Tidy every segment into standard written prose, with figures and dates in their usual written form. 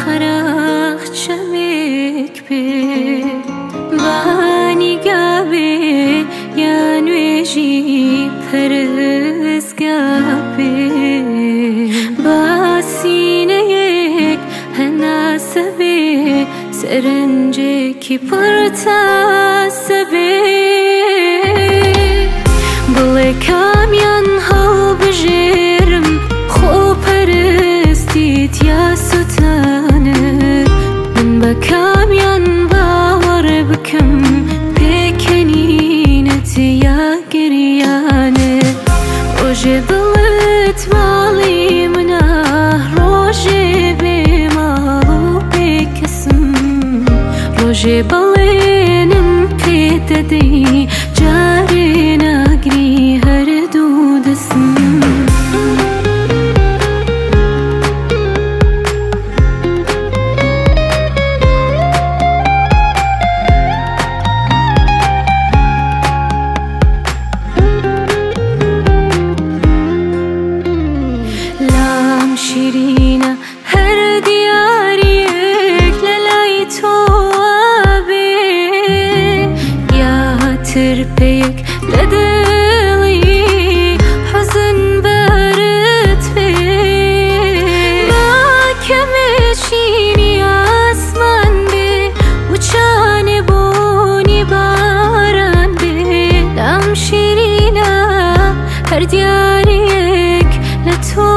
خرخ چمک به بانی گابه یا نویجی پرزگابه باسینه یک هناسبه سرنجه کی پرتاسبه بله کامیان هل بجرم خو پرستیت یا ستانه من با کامیان باور بکم پیکنینت یا گریانه روژه بلت مالی منه روژه بیمالو بکسم روژه بلینم پیددی جاری نگری هر دودسم شیرینه هر دیاریک للای تو آبی یا ترپیک لدلی حزن برد بی ما کمشینی آسمان بی وچان بونی باران بی لام شیرینه هر دیاریک لتو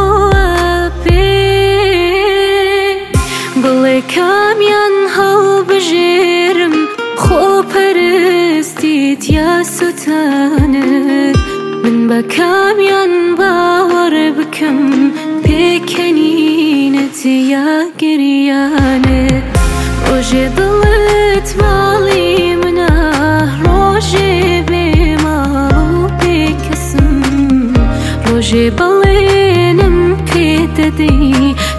بله کامیان هل بجرم خو پرستیت یا ستانت من با کامیان باور بکم پیکنینت یا گریانت روژه دلت مالی منه روژه بیمالو بکسم روژه بلینم پیددی